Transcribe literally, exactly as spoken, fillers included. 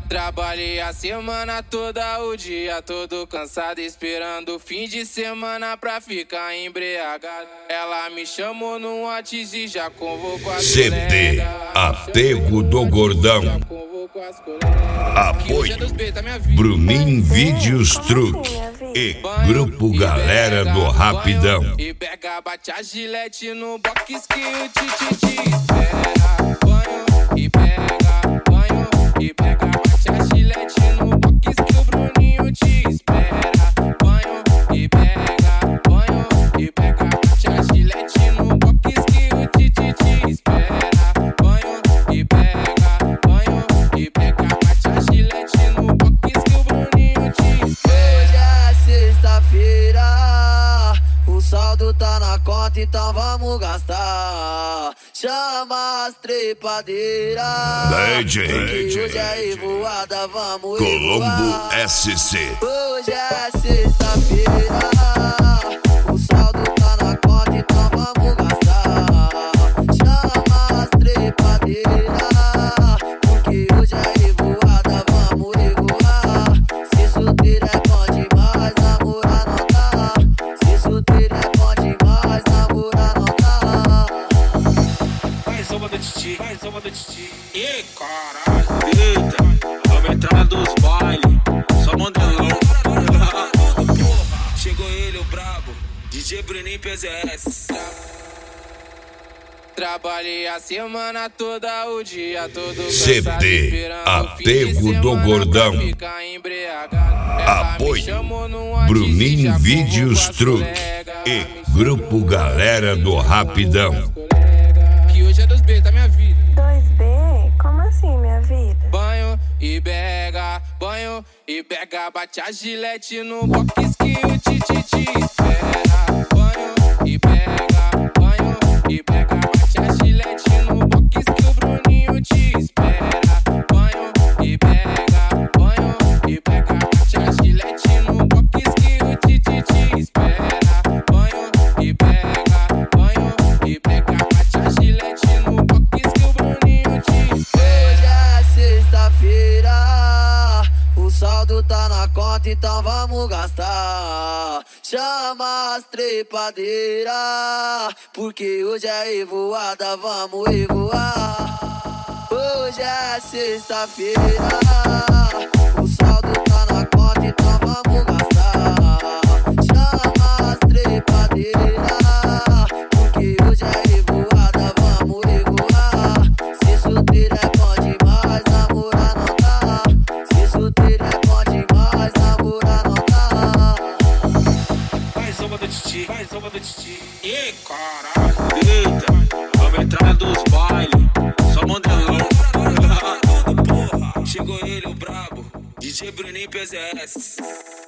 Trabalhei a semana toda, o dia todo cansado, esperando o fim de semana pra ficar embriagado. Ela me chamou no WhatsApp e já convocou as C D Apego do Gordão. Apoio Bruninho Vídeos Truque e Grupo Galera do Rapidão. E pega, bate a gilete no box que o tititi espera. Banho e pega, banho e pega, bate a gilete no box que o Bruninho te espera. Banho e pega, banho e pega, bate a gilete no box que o tititi espera. Banho e pega, banho e pega, bate a gilete no box que o Bruninho te espera. Hoje é sexta-feira, o saldo tá na conta, então vamos gastar. Chama as trepadeiras, D J porque hoje é revoada, vamos Colombo revoar. S C. Hoje é sexta-feira, o saldo tá na conta, então vamos gastar. Chama as trepadeiras, porque hoje é revoada, vamos revoar. Se solteiro é bom demais, namorar não dá. Se solteiro é bom demais, namorar não dá. Mais uma do Titi, mais uma do Titi. Ih, caralho, eita, nova entrada dos bailes, só mandelão. Chegou ele, o brabo, D J Bruninho P Z S. Trabalhei a semana toda, o dia todo C D Apego do Gordão. Apoio Bruninho Vídeos Truque e Grupo Galera do Rapidão. Que hoje é dois B, tá minha vida. dois B? Como assim, minha vida? Banho e pega, banho e pega, bate a gilete no box que o tititi espera. Banho e pega, banho e pega, bate a gilete no box que o Bruninho te espera. Banho e pega, banho e pega, bate a gilete no box que o tititi espera. Banho e pega, banho e pega, bate a gilete no box que o Bruninho te espera. Hoje é sexta-feira, o saldo tá na conta, então vamos gastar. Chama as trepadeiras, porque hoje é revoada, vamos revoar. Hoje é sexta-feira, o saldo tá na conta, então vamos gastar. Chama as trepadeiras, porque hoje é revoada, vamos revoar. Se solteiro é bom demais, namorar não dá. Se solteiro é bom demais, namorar não dá. Mais uma do Titi, mais uma do Titi. Ih, caralho, eita, nova entrada dos bailes, só mandelão. Chegou ele, o brabo, D J Bruninho P Z S.